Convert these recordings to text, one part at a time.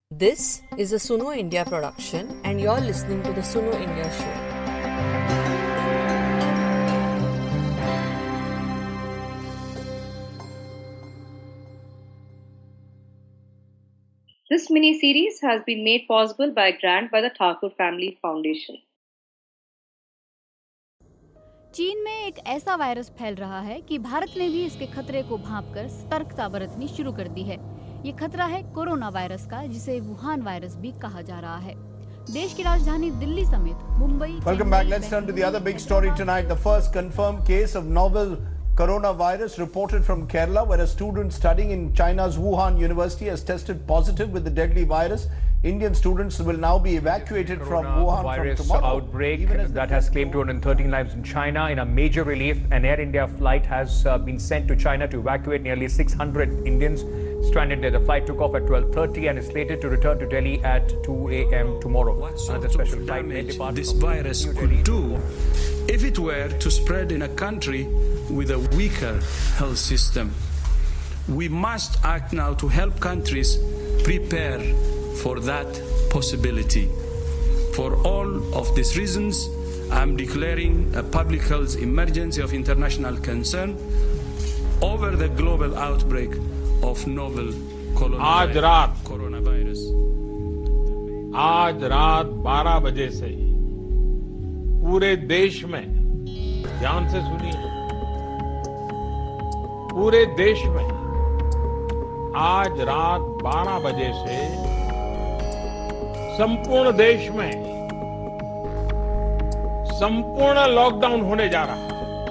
This is a Suno India production, and you're listening to the Suno India Show. This mini-series has been made possible by a grant by the Thakur Family Foundation. चीन में एक ऐसा virus फैल रहा है कि भारत ने भी इसके खतरे को भांपकर सतर्कता बरतनी शुरू कर दी है। ये खतरा है कोरोना वायरस का, जिसे वुहान वायरस भी कहा जा रहा है। देश की राजधानी दिल्ली समेत Mumbai. Welcome back. Let's turn to the other big story tonight. The first confirmed case of novel coronavirus reported from Kerala, where a student studying in China's Wuhan University has tested positive with the deadly virus. Indian students will now be evacuated from Wuhan virus from tomorrow. Outbreak that has claimed 213 lives in China. In a major relief, an Air India flight has been sent to China to evacuate nearly 600 Indians stranded there. The flight took off at 12:30 and is slated to return to Delhi at 2 a.m. tomorrow. What sort of damage this virus could do if it were to spread in a country with a weaker health system. We must act now to help countries prepare for that possibility. For all of these reasons, I am declaring a public health emergency of international concern over the global outbreak of novel coronavirus. आज रात 12 बजे से पूरे देश में, ध्यान से सुनिए, पूरे देश में आज रात 12 बजे से संपूर्ण देश में संपूर्ण लॉकडाउन होने जा रहा है।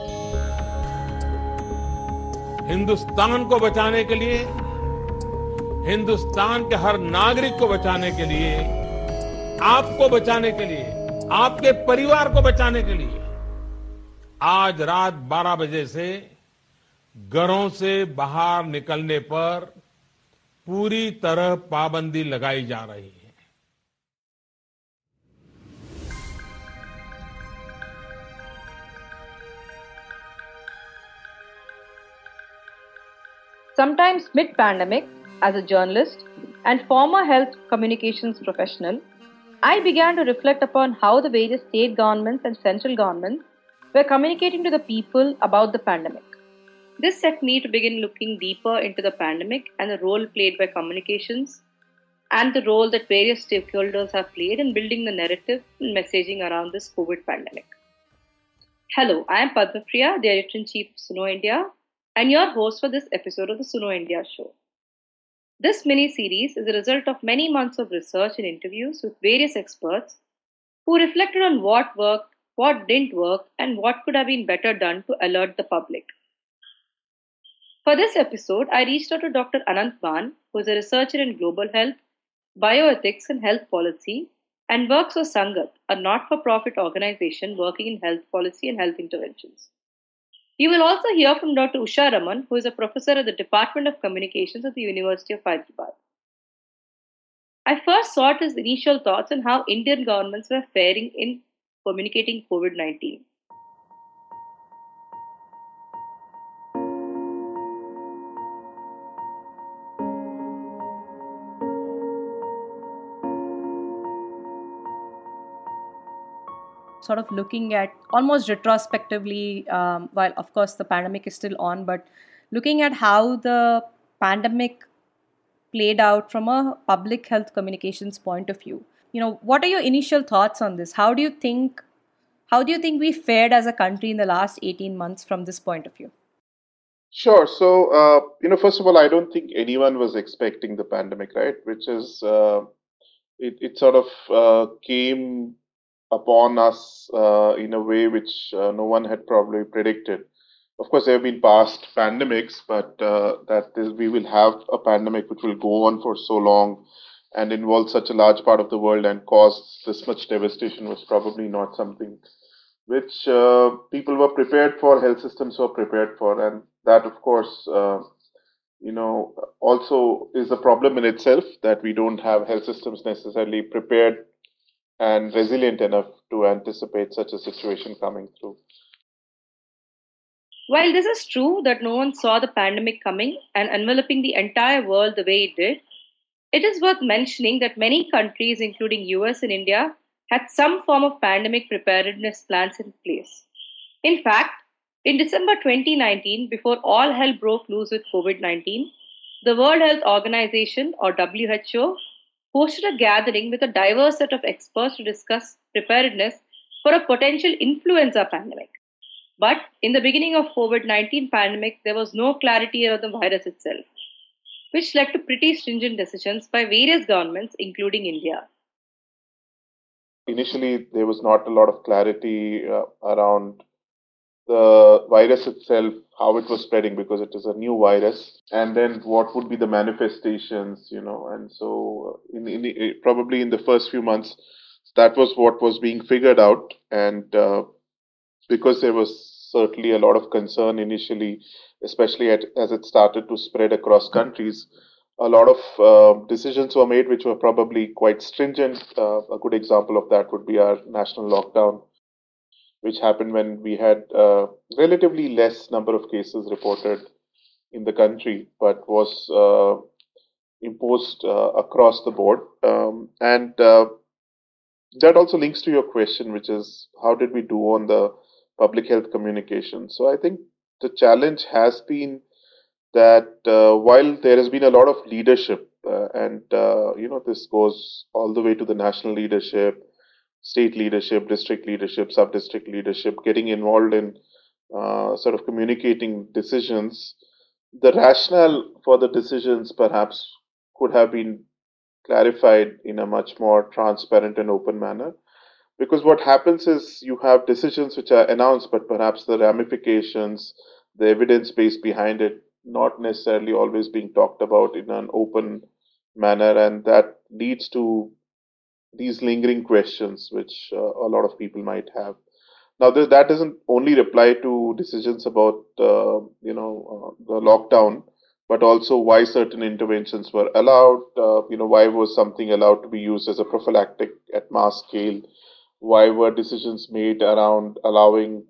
हिंदुस्तान को बचाने के लिए, हिंदुस्तान के हर नागरिक को बचाने के लिए, आपको बचाने के लिए, आपके परिवार को बचाने के लिए आज रात 12 बजे से घरों से बाहर निकलने पर पूरी तरह पाबंदी लगाई जा रही है। Sometimes mid-pandemic, as a journalist and former health communications professional, I began to reflect upon how the various state governments and central governments were communicating to the people about the pandemic. This set me to begin looking deeper into the pandemic and the role played by communications and the role that various stakeholders have played in building the narrative and messaging around this COVID pandemic. Hello, I am Padma Priya, the Editor-in-Chief of Suno India, and your host for this episode of the Suno India Show. This mini-series is a result of many months of research and interviews with various experts who reflected on what worked, what didn't work, and what could have been better done to alert the public. For this episode, I reached out to Dr. Anant Maan, who is a researcher in global health, bioethics, and health policy, and works for Sangat, a not-for-profit organization working in health policy and health interventions. You will also hear from Dr. Usha Raman, who is a professor at the Department of Communications at the University of Hyderabad. I first sought his initial thoughts on how Indian governments were faring in communicating COVID-19. Sort of looking at almost retrospectively, while of course the pandemic is still on, but looking at how the pandemic played out from a public health communications point of view. What are your initial thoughts on this? How do you think we fared as a country in the last 18 months from this point of view? Sure. So, first of all, I don't think anyone was expecting the pandemic, right? Which is, it sort of came upon us in a way which no one had probably predicted. Of course, there have been past pandemics, but we will have a pandemic which will go on for so long and involve such a large part of the world and cause this much devastation was probably not something which people were prepared for, health systems were prepared for. And that, of course, also is a problem in itself, that we don't have health systems necessarily prepared and resilient enough to anticipate such a situation coming through. While this is true that no one saw the pandemic coming and enveloping the entire world the way it did, It is worth mentioning that many countries, including US and India, had some form of pandemic preparedness plans in place. In fact, in December 2019, before all hell broke loose with COVID 19, the World Health Organization, or WHO, hosted a gathering with a diverse set of experts to discuss preparedness for a potential influenza pandemic. But in the beginning of COVID-19 pandemic, there was no clarity around the virus itself, which led to pretty stringent decisions by various governments, including India. Initially, there was not a lot of clarity around the virus itself, how it was spreading, because it is a new virus, and then what would be the manifestations, and so probably in the first few months, that was what was being figured out, and because there was certainly a lot of concern initially, especially as it started to spread across countries, a lot of decisions were made which were probably quite stringent. A good example of that would be our national lockdown, which happened when we had relatively less number of cases reported in the country, but was imposed across the board. And that also links to your question, which is how did we do on the public health communication? So I think the challenge has been that while there has been a lot of leadership, and this goes all the way to the national leadership, state leadership, district leadership, sub-district leadership, getting involved in sort of communicating decisions, the rationale for the decisions perhaps could have been clarified in a much more transparent and open manner. Because what happens is you have decisions which are announced, but perhaps the ramifications, the evidence base behind it, not necessarily always being talked about in an open manner, and that leads to these lingering questions which a lot of people might have. Now, that doesn't only apply to decisions about the lockdown, but also why certain interventions were allowed. Why was something allowed to be used as a prophylactic at mass scale? Why were decisions made around allowing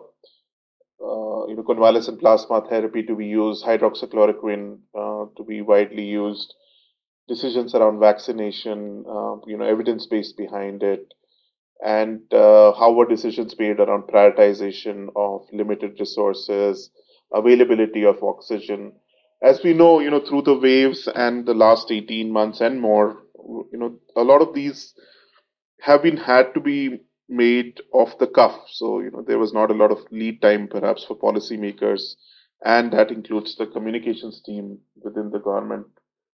convalescent plasma therapy to be used, hydroxychloroquine to be widely used? Decisions around vaccination, evidence based behind it, and how were decisions made around prioritization of limited resources, availability of oxygen. As we know, through the waves and the last 18 months and more, a lot of these have had to be made off the cuff. So, there was not a lot of lead time perhaps for policymakers, and that includes the communications team within the government.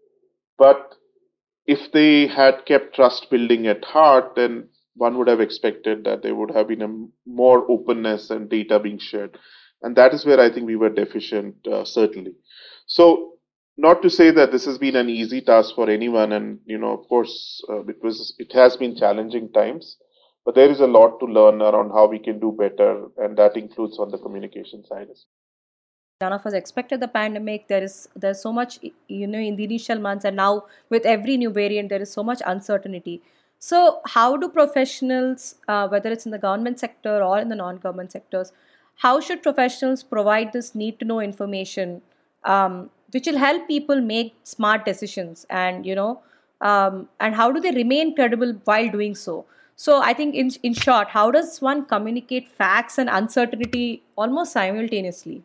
But if they had kept trust building at heart, then one would have expected that there would have been a more openness and data being shared. And that is where I think we were deficient, certainly. So, not to say that this has been an easy task for anyone, and of course, it has been challenging times, but there is a lot to learn around how we can do better, and that includes on the communication side. None of us expected the pandemic. There's so much, in the initial months, and now with every new variant, there is so much uncertainty. So, how do professionals, whether it's in the government sector or in the non-government sectors, how should professionals provide this need-to-know information, which will help people make smart decisions, and and how do they remain credible while doing so? So, I think in short, how does one communicate facts and uncertainty almost simultaneously?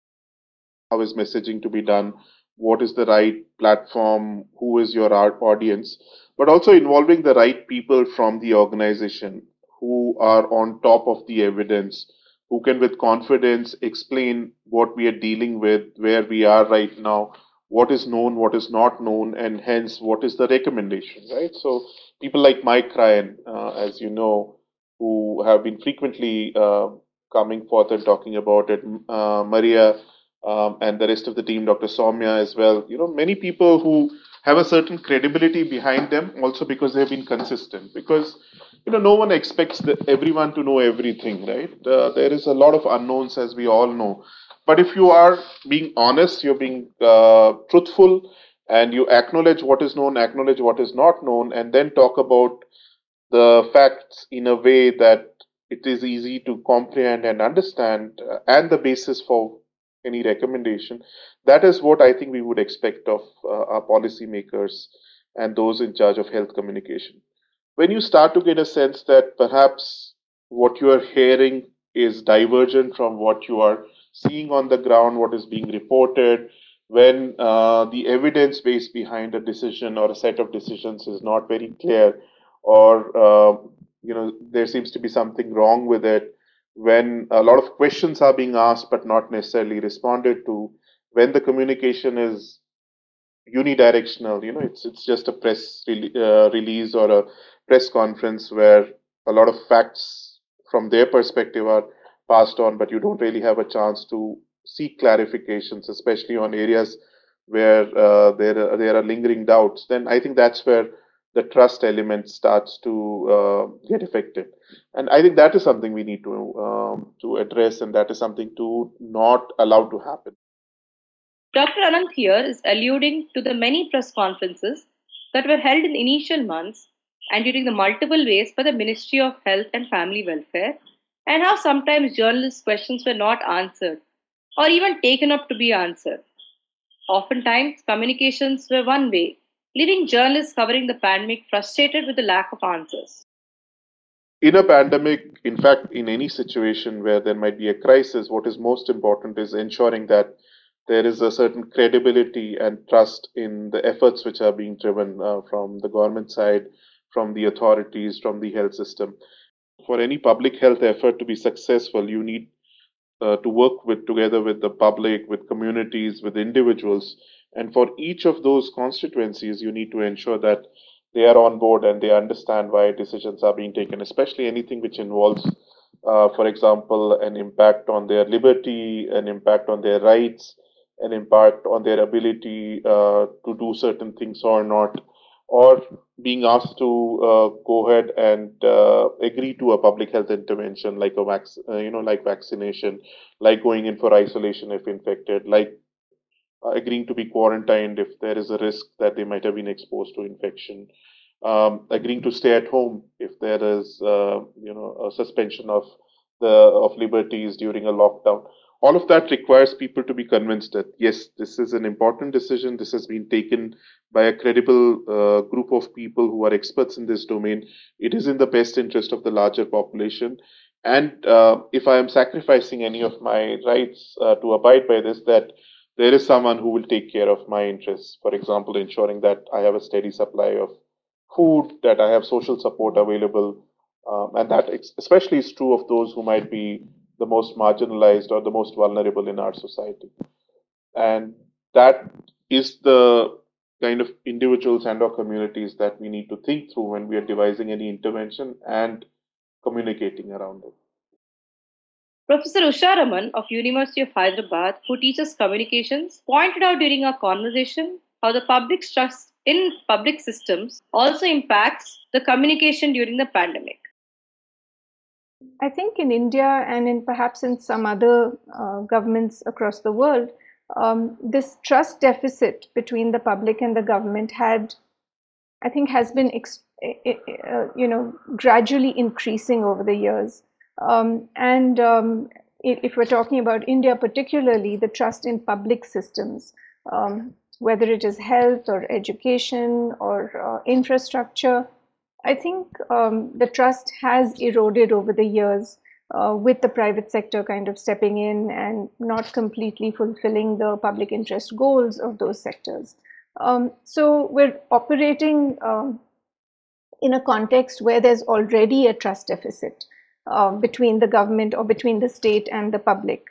How is messaging to be done? What is the right platform? Who is your audience? But also involving the right people from the organization who are on top of the evidence, who can with confidence explain what we are dealing with, where we are right now, what is known, what is not known, and hence what is the recommendation, right? So people like Mike Ryan, as you know, who have been frequently coming forth and talking about it, Maria, and the rest of the team, Dr. Soumya as well. Many people who have a certain credibility behind them, also because they've been consistent. Because no one expects everyone to know everything, right? There is a lot of unknowns, as we all know. But if you are being honest, you're being truthful, and you acknowledge what is known, acknowledge what is not known, and then talk about the facts in a way that it is easy to comprehend and understand, and the basis for any recommendation. That is what I think we would expect of our policymakers and those in charge of health communication. When you start to get a sense that perhaps what you are hearing is divergent from what you are seeing on the ground, what is being reported, when the evidence base behind a decision or a set of decisions is not very clear, or there seems to be something wrong with it, when a lot of questions are being asked but not necessarily responded to, when the communication is unidirectional, it's just a release or a press conference where a lot of facts from their perspective are passed on, but you don't really have a chance to seek clarifications, especially on areas where there are lingering doubts. Then I think that's where the trust element starts to get affected, and I think that is something we need to address, and that is something to not allow to happen. Dr. Anant here is alluding to the many press conferences that were held in initial months and during the multiple waves by the Ministry of Health and Family Welfare, and how sometimes journalists' questions were not answered or even taken up to be answered. Oftentimes, communications were one way, leaving journalists covering the pandemic frustrated with the lack of answers. In a pandemic, in fact, in any situation where there might be a crisis, what is most important is ensuring that there is a certain credibility and trust in the efforts which are being driven from the government side, from the authorities, from the health system. For any public health effort to be successful, you need to work together with the public, with communities, with individuals. And for each of those constituencies, you need to ensure that they are on board and they understand why decisions are being taken, especially anything which involves, for example, an impact on their liberty, an impact on their rights, an impact on their ability to do certain things or not, or being asked to go ahead and agree to a public health intervention like like vaccination, like going in for isolation if infected, like agreeing to be quarantined if there is a risk that they might have been exposed to infection, agreeing to stay at home if there is a suspension of liberties during a lockdown. All of that requires people to be convinced that, yes, this is an important decision. This has been taken by a credible group of people who are experts in this domain. It is in the best interest of the larger population. And if I am sacrificing any of my rights to abide by this, that there is someone who will take care of my interests. For example, ensuring that I have a steady supply of food, that I have social support available. And that especially is true of those who might be the most marginalized or the most vulnerable in our society. And that is the kind of individuals and or communities that we need to think through when we are devising any intervention and communicating around it. Professor Usha Raman of University of Hyderabad, who teaches communications, pointed out during our conversation how the public's trust in public systems also impacts the communication during the pandemic. I think in India and perhaps in some other governments across the world, this trust deficit between the public and the government has been gradually increasing over the years. If we're talking about India particularly, the trust in public systems, whether it is health or education or infrastructure, I think the trust has eroded over the years with the private sector kind of stepping in and not completely fulfilling the public interest goals of those sectors. So we're operating in a context where there's already a trust deficit between the government or between the state and the public.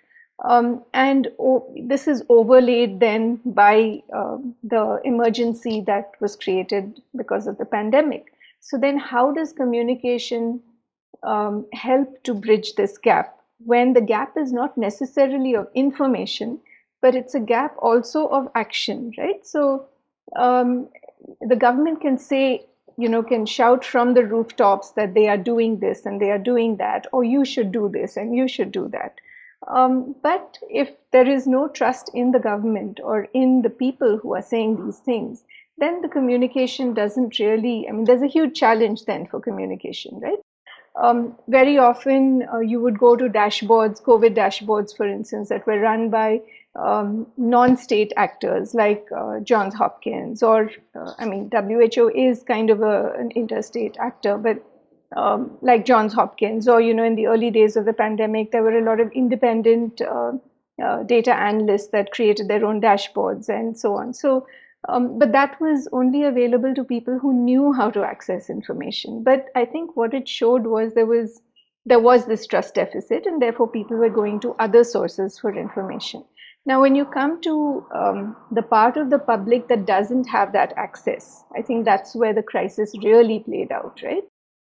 This is overlaid then by the emergency that was created because of the pandemic. So then how does communication help to bridge this gap when the gap is not necessarily of information, but it's a gap also of action, right? So the government can say, can shout from the rooftops that they are doing this and they are doing that, or you should do this and you should do that. But if there is no trust in the government or in the people who are saying these things, then the communication doesn't really, there's a huge challenge then for communication, right? Very often you would go to dashboards, COVID dashboards, for instance, that were run by non-state actors like Johns Hopkins, or WHO is kind of an interstate actor, but like Johns Hopkins, or in the early days of the pandemic, there were a lot of independent data analysts that created their own dashboards and so on. So, but that was only available to people who knew how to access information. But I think what it showed was there was this trust deficit, and therefore people were going to other sources for information. Now, when you come to the part of the public that doesn't have that access, I think that's where the crisis really played out, right?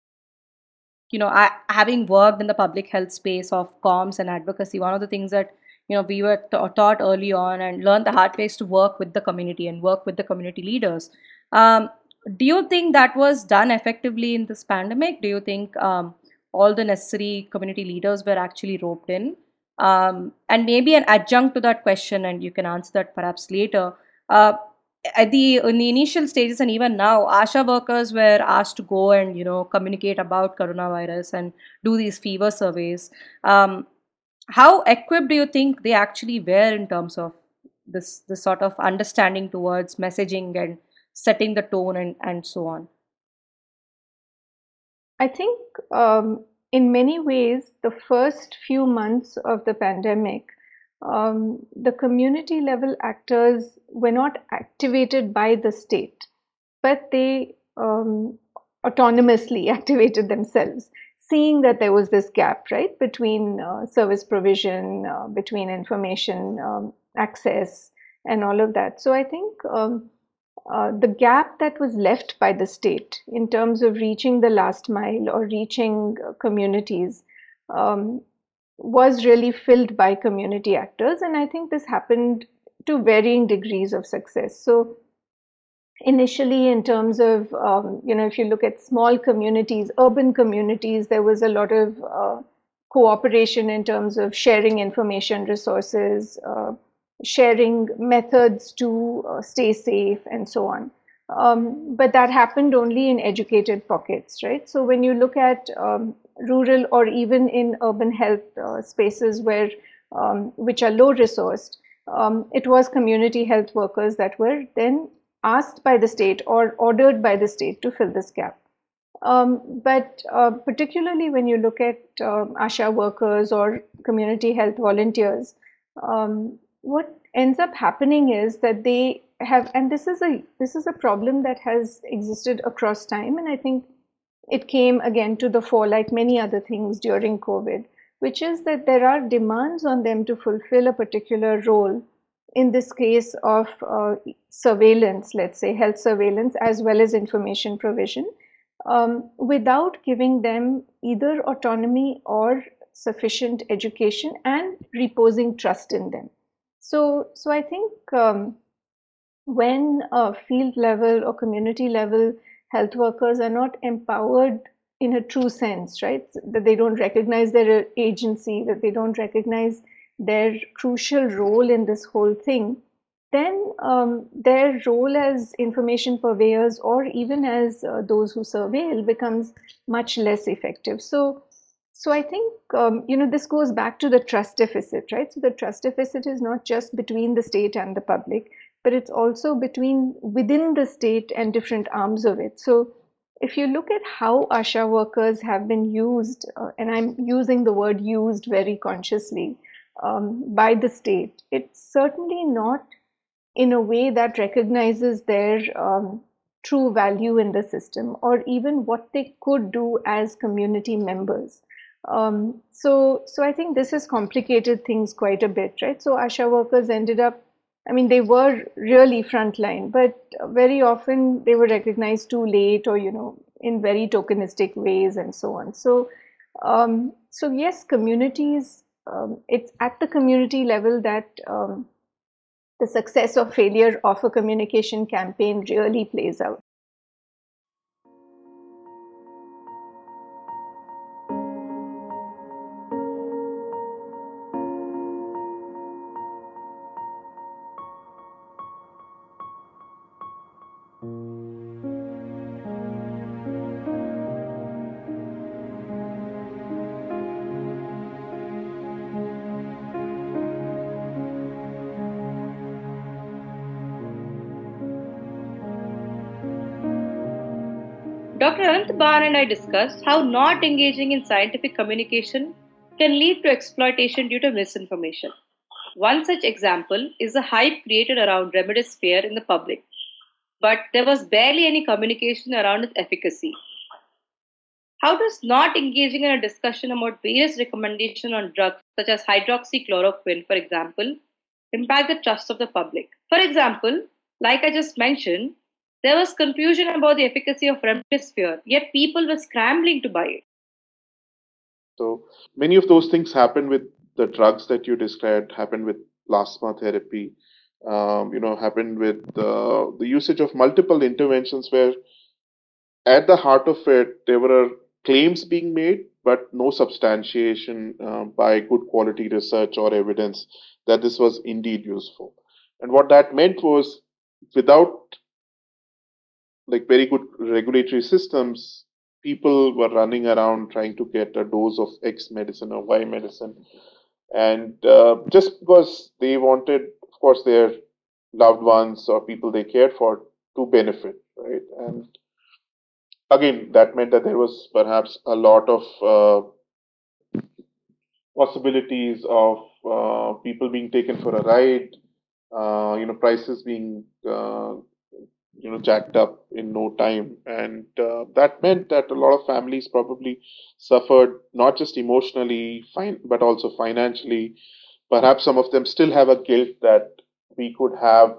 Having worked in the public health space of comms and advocacy, one of the things that we were taught early on and learned the hard way is to work with the community and work with the community leaders. Do you think that was done effectively in this pandemic? Do you think all the necessary community leaders were actually roped in? And maybe an adjunct to that question, and you can answer that perhaps later. In the initial stages and even now, ASHA workers were asked to go and communicate about coronavirus and do these fever surveys. How equipped do you think they actually were in terms of this sort of understanding towards messaging and setting the tone and so on? I think in many ways, the first few months of the pandemic, the community level actors were not activated by the state, but they autonomously activated themselves, seeing that there was this gap, right, between service provision, between information access and all of that. So I think the gap that was left by the state in terms of reaching the last mile or reaching communities was really filled by community actors. And I think this happened to varying degrees of success. So initially, in terms of, if you look at small communities, urban communities, there was a lot of cooperation in terms of sharing information resources, sharing methods to stay safe and so on. But that happened only in educated pockets, right? So when you look at rural or even in urban health spaces where which are low resourced, it was community health workers that were then asked by the state or ordered by the state to fill this gap. But particularly when you look at ASHA workers or community health volunteers, what ends up happening is that they have, and this is a problem that has existed across time, and I think it came again to the fore like many other things during COVID, which is that there are demands on them to fulfill a particular role, in this case of surveillance, let's say health surveillance, as well as information provision, without giving them either autonomy or sufficient education and reposing trust in them. So I think when field level or community level health workers are not empowered in a true sense, right, that they don't recognize their agency, that they don't recognize their crucial role in this whole thing, then their role as information purveyors or even as those who surveil becomes much less effective. So I think, this goes back to the trust deficit, right? So the trust deficit is not just between the state and the public, but it's also within the state and different arms of it. So if you look at how ASHA workers have been used, and I'm using the word used very consciously, by the state, it's certainly not in a way that recognizes their true value in the system or even what they could do as community members. So I think this has complicated things quite a bit, right? So ASHA workers ended up, they were really frontline, but very often they were recognized too late or, in very tokenistic ways and so on. So yes, communities, it's at the community level that the success or failure of a communication campaign really plays out. Dr. Anantban and I discussed how not engaging in scientific communication can lead to exploitation due to misinformation. One such example is the hype created around remdesivir in the public, but there was barely any communication around its efficacy. How does not engaging in a discussion about various recommendations on drugs, such as hydroxychloroquine, for example, impact the trust of the public? For example, like I just mentioned, there was confusion about the efficacy of remdesivir, yet people were scrambling to buy it. So many of those things happen with the drugs that you described, happened with plasma therapy, happened with the usage of multiple interventions where at the heart of it, there were claims being made, but no substantiation by good quality research or evidence that this was indeed useful. And what that meant was, without very good regulatory systems, people were running around trying to get a dose of X medicine or Y medicine. And just because they wanted, of course, their loved ones or people they cared for to benefit, right? And again, that meant that there was perhaps a lot of possibilities of people being taken for a ride, prices being jacked up in no time, and that meant that a lot of families probably suffered not just emotionally, but also financially. Perhaps some of them still have a guilt that we could have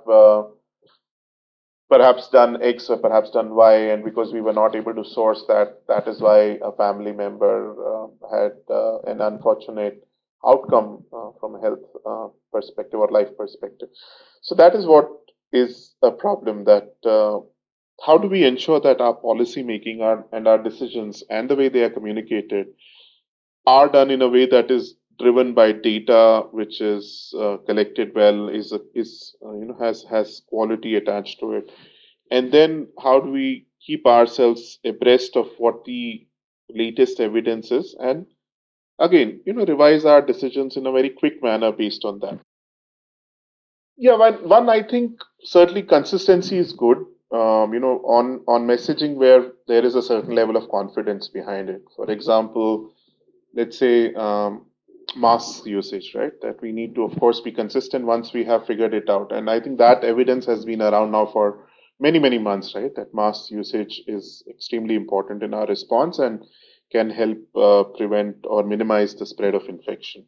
perhaps done X or perhaps done Y, and because we were not able to source that, that is why a family member had an unfortunate outcome from a health perspective or life perspective. So that is what is a problem, that how do we ensure that our policy making and our decisions and the way they are communicated are done in a way that is driven by data, which is collected well, has quality attached to it, and then how do we keep ourselves abreast of what the latest evidence is, and again, revise our decisions in a very quick manner based on that. Yeah, one I think certainly consistency is good. On messaging where there is a certain level of confidence behind it. For example, let's say mask usage, right? That we need to, of course, be consistent once we have figured it out. And I think that evidence has been around now for many, many months, right? That mask usage is extremely important in our response and can help prevent or minimize the spread of infection.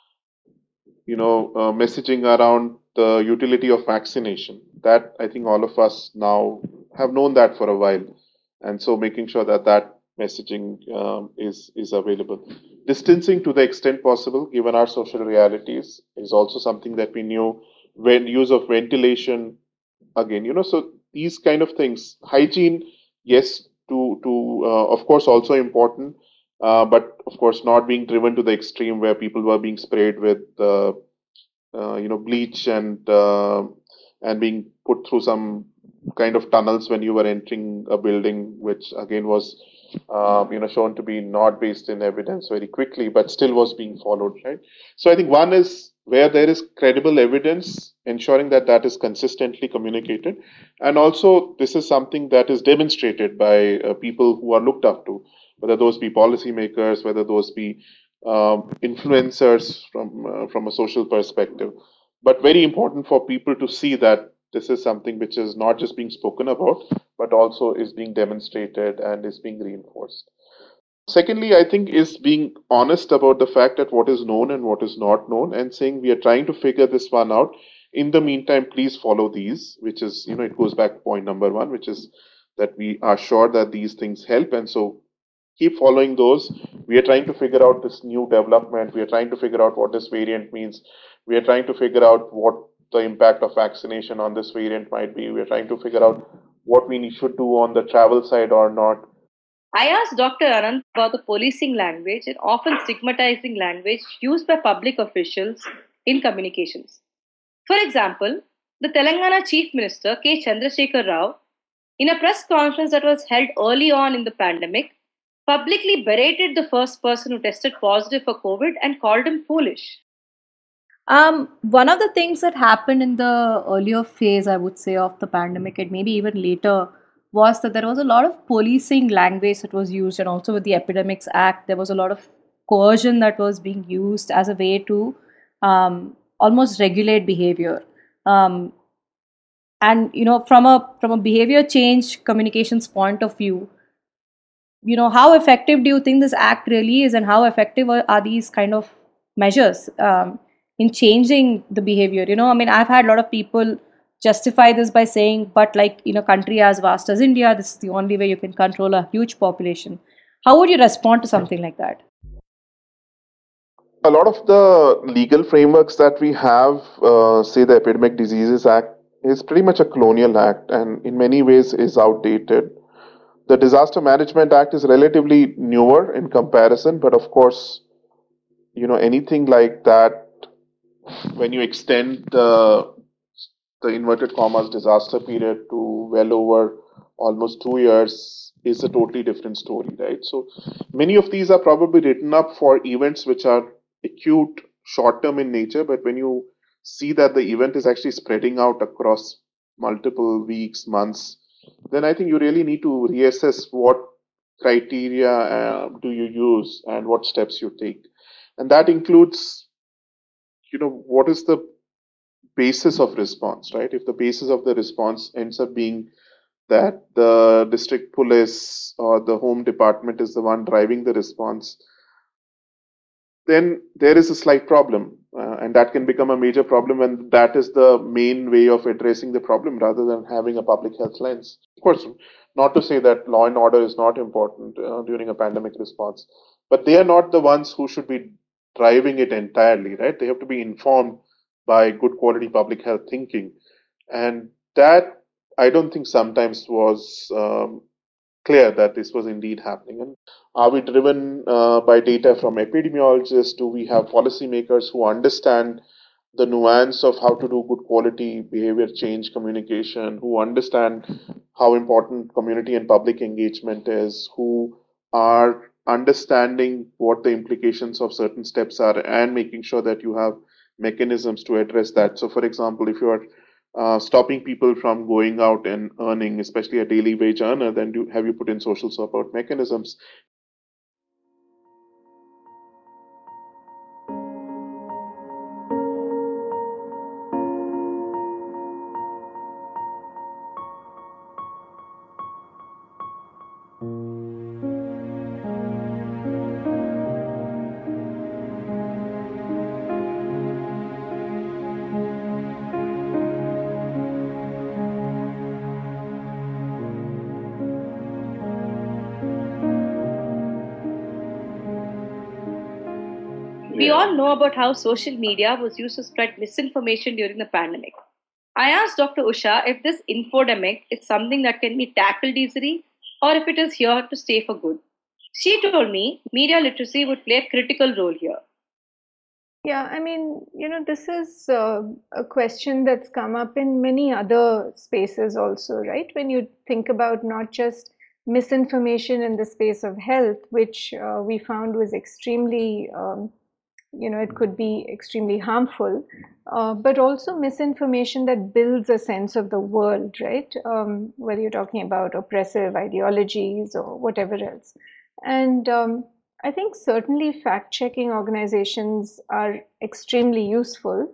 Messaging around the utility of vaccination, that I think all of us now have known that for a while. And so making sure that that messaging is available. Distancing to the extent possible, given our social realities, is also something that we knew. When use of ventilation, again, so these kind of things. Hygiene, yes, to of course also important, but of course not being driven to the extreme where people were being sprayed with bleach and being put through some kind of tunnels when you were entering a building, which again was shown to be not based in evidence very quickly, but still was being followed, right? So I think one is where there is credible evidence, ensuring that that is consistently communicated, and also this is something that is demonstrated by people who are looked up to, whether those be policymakers, whether those be influencers from a social perspective. But very important for people to see that this is something which is not just being spoken about, but also is being demonstrated and is being reinforced. Secondly, I think is being honest about the fact that what is known and what is not known, and saying we are trying to figure this one out. In the meantime, please follow these, which is, it goes back to point number one, which is that we are sure that these things help. And so keep following those. We are trying to figure out this new development. We are trying to figure out what this variant means. We are trying to figure out what the impact of vaccination on this variant might be. We are trying to figure out what we should do on the travel side or not. I asked Dr. Anant about the policing language and often stigmatizing language used by public officials in communications. For example, the Telangana Chief Minister K. Chandrasekhar Rao, in a press conference that was held early on in the pandemic, publicly berated the first person who tested positive for COVID and called him foolish. One of the things that happened in the earlier phase, I would say, of the pandemic, and maybe even later, was that there was a lot of policing language that was used, and also with the Epidemics Act, there was a lot of coercion that was being used as a way to almost regulate behavior. And from a behavior change communications point of view, how effective do you think this act really is, and how effective are these kind of measures in changing the behavior? I mean, I've had a lot of people justify this by saying, but like in a country as vast as India, this is the only way you can control a huge population. How would you respond to something like that? A lot of the legal frameworks that we have, say the Epidemic Diseases Act, is pretty much a colonial act and in many ways is outdated. The Disaster Management Act is relatively newer in comparison, but of course, anything like that, when you extend the inverted commas disaster period to well over almost 2 years, is a totally different story, right? So many of these are probably written up for events which are acute, short-term in nature, but when you see that the event is actually spreading out across multiple weeks, months, then I think you really need to reassess what criteria do you use and what steps you take. And that includes, what is the basis of response, right? If the basis of the response ends up being that the district police or the home department is the one driving the response, then there is a slight problem. And that can become a major problem when that is the main way of addressing the problem rather than having a public health lens. Of course, not to say that law and order is not important during a pandemic response, but they are not the ones who should be driving it entirely, right? They have to be informed by good quality public health thinking. And that, I don't think sometimes was clear that this was indeed happening. And are we driven by data from epidemiologists? Do we have policymakers who understand the nuance of how to do good quality behavior change communication, who understand how important community and public engagement is, who are understanding what the implications of certain steps are and making sure that you have mechanisms to address that? So, for example, if you are stopping people from going out and earning, especially a daily wage earner, then have you put in social support mechanisms? We all know about how social media was used to spread misinformation during the pandemic. I asked Dr. Usha if this infodemic is something that can be tackled easily or if it is here to stay for good. She told me media literacy would play a critical role here. Yeah, I mean, this is a question that's come up in many other spaces also, right? When you think about not just misinformation in the space of health, which we found was extremely it could be extremely harmful, but also misinformation that builds a sense of the world, right? Whether you're talking about oppressive ideologies or whatever else. And I think certainly fact-checking organizations are extremely useful,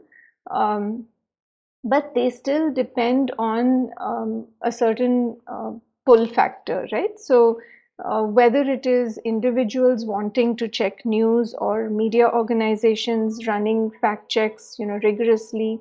but they still depend on a certain pull factor, right? So whether it is individuals wanting to check news or media organizations running fact checks, rigorously,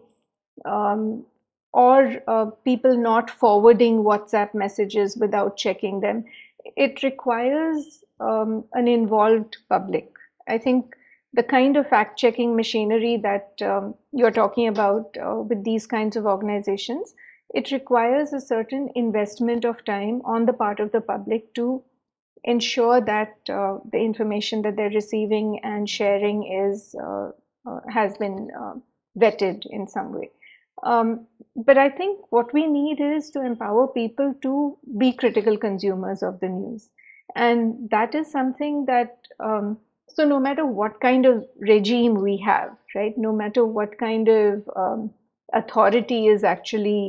or people not forwarding WhatsApp messages without checking them, it requires an involved public. I think the kind of fact checking machinery that you're talking about with these kinds of organizations, it requires a certain investment of time on the part of the public to ensure that the information that they're receiving and sharing has been vetted in some way. But I think what we need is to empower people to be critical consumers of the news. And that is something that, so no matter what kind of regime we have, right, no matter what kind of authority is actually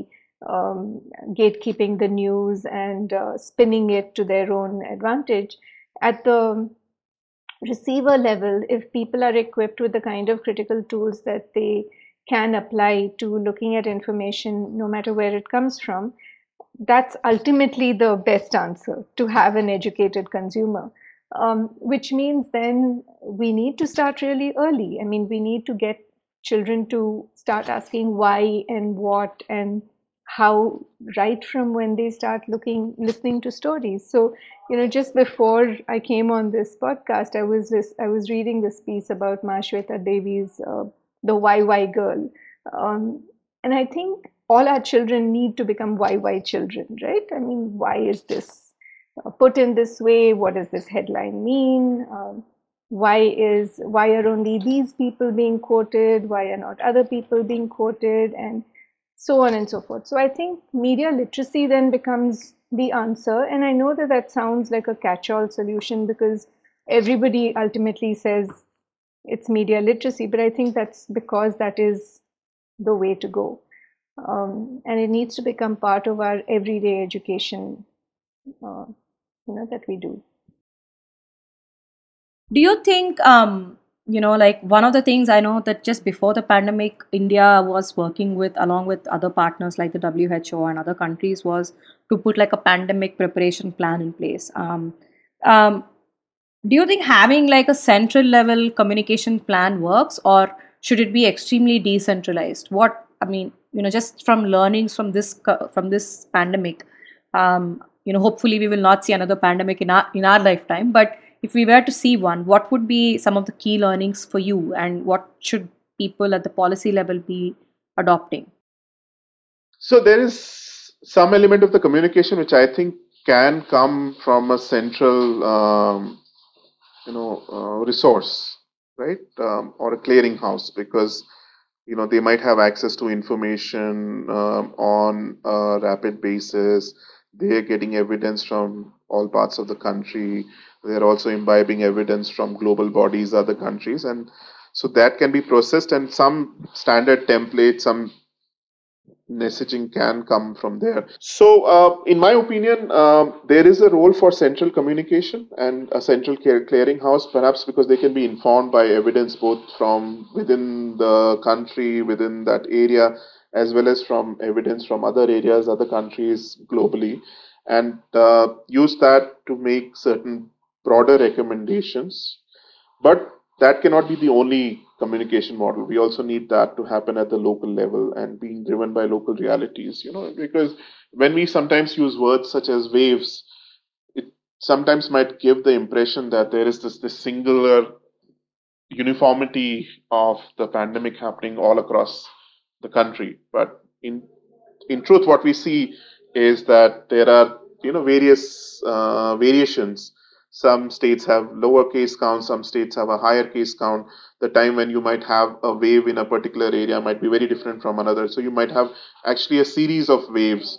gatekeeping the news and spinning it to their own advantage. At the receiver level, if people are equipped with the kind of critical tools that they can apply to looking at information, no matter where it comes from, that's ultimately the best answer, to have an educated consumer. Which means then we need to start really early. I mean, we need to get children to start asking why and what and how right from when they start listening to stories. So, just before I came on this podcast, I was reading this piece about Shweta Devi's The YY Girl. And I think all our children need to become YY children, right? I mean, why is this put in this way? What does this headline mean? Why are only these people being quoted? Why are not other people being quoted? And so on and so forth. So I think media literacy then becomes the answer. And I know that sounds like a catch-all solution because everybody ultimately says it's media literacy, but I think that's because that is the way to go. And it needs to become part of our everyday education, that we do. Do you think, like one of the things I know that just before the pandemic, India was working with, along with other partners like the WHO and other countries, was to put like a pandemic preparation plan in place. Do you think having like a central level communication plan works, or should it be extremely decentralized? Just from learnings from this pandemic, hopefully we will not see another pandemic in our lifetime. But if we were to see one, what would be some of the key learnings for you, and what should people at the policy level be adopting? So there is some element of the communication which I think can come from a central, resource, right, or a clearinghouse, because they might have access to information on a rapid basis. They are getting evidence from all parts of the country. They are also imbibing evidence from global bodies, other countries, and so that can be processed, and some standard template, some messaging can come from there. So, in my opinion, there is a role for central communication and a central clearinghouse, perhaps because they can be informed by evidence both from within the country, within that area, as well as from evidence from other areas, other countries globally, and use that to make certain broader recommendations. But that cannot be the only communication model. We also need that to happen at the local level and being driven by local realities, because when we sometimes use words such as waves, it sometimes might give the impression that there is this singular uniformity of the pandemic happening all across the country. But in truth, what we see is that there are various variations. Some states have lower case counts, some states have a higher case count. The time when you might have a wave in a particular area might be very different from another. So you might have actually a series of waves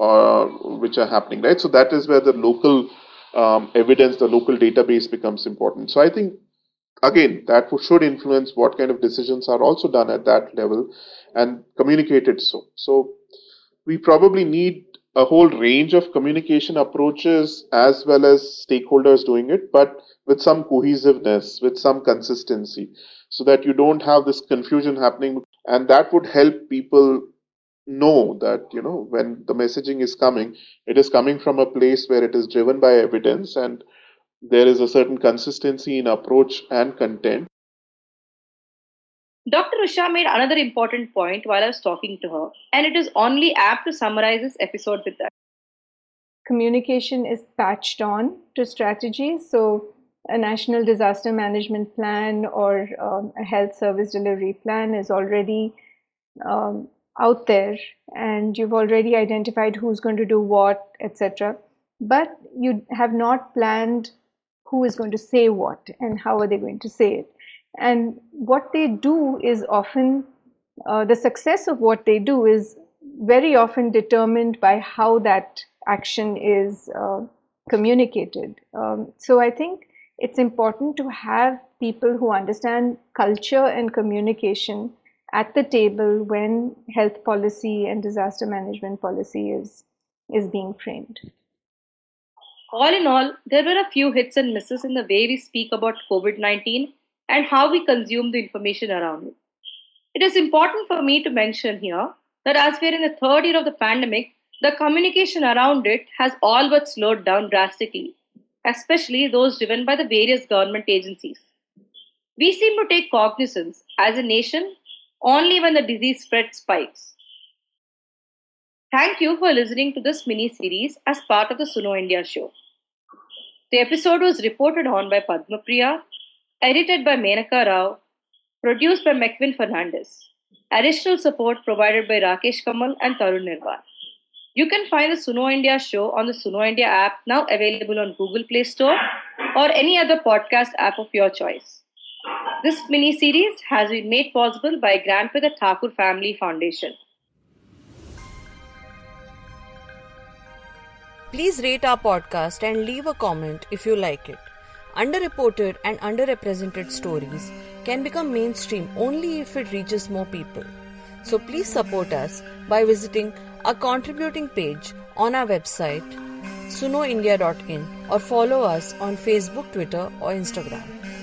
which are happening, right? So that is where the local evidence, the local database becomes important. So I think, again, that should influence what kind of decisions are also done at that level and communicated so. So we probably need a whole range of communication approaches as well as stakeholders doing it, but with some cohesiveness, with some consistency, so that you don't have this confusion happening. And that would help people know that, when the messaging is coming, it is coming from a place where it is driven by evidence and there is a certain consistency in approach and content. Dr. Usha made another important point while I was talking to her, and it is only apt to summarize this episode with that. Communication is patched on to strategy. So a national disaster management plan or a health service delivery plan is already out there, and you've already identified who's going to do what, etc. But you have not planned who is going to say what and how are they going to say it. And what they do is often, the success of what they do is very often determined by how that action is communicated. So I think it's important to have people who understand culture and communication at the table when health policy and disaster management policy is being framed. All in all, there were a few hits and misses in the way we speak about COVID-19 and how we consume the information around it. It is important for me to mention here that as we are in the third year of the pandemic, the communication around it has all but slowed down drastically, especially those driven by the various government agencies. We seem to take cognizance as a nation only when the disease spread spikes. Thank you for listening to this mini-series as part of the Suno India show. The episode was reported on by Padma Priya, edited by Menaka Rao, produced by Mekvin Fernandez. Additional support provided by Rakesh Kamal and Tarun Nirwal. You can find the Suno India show on the Suno India app, now available on Google Play Store or any other podcast app of your choice. This mini-series has been made possible by a grant by the Thakur Family Foundation. Please rate our podcast and leave a comment if you like it. Underreported and underrepresented stories can become mainstream only if it reaches more people. So please support us by visiting our contributing page on our website sunoindia.in or follow us on Facebook, Twitter or Instagram.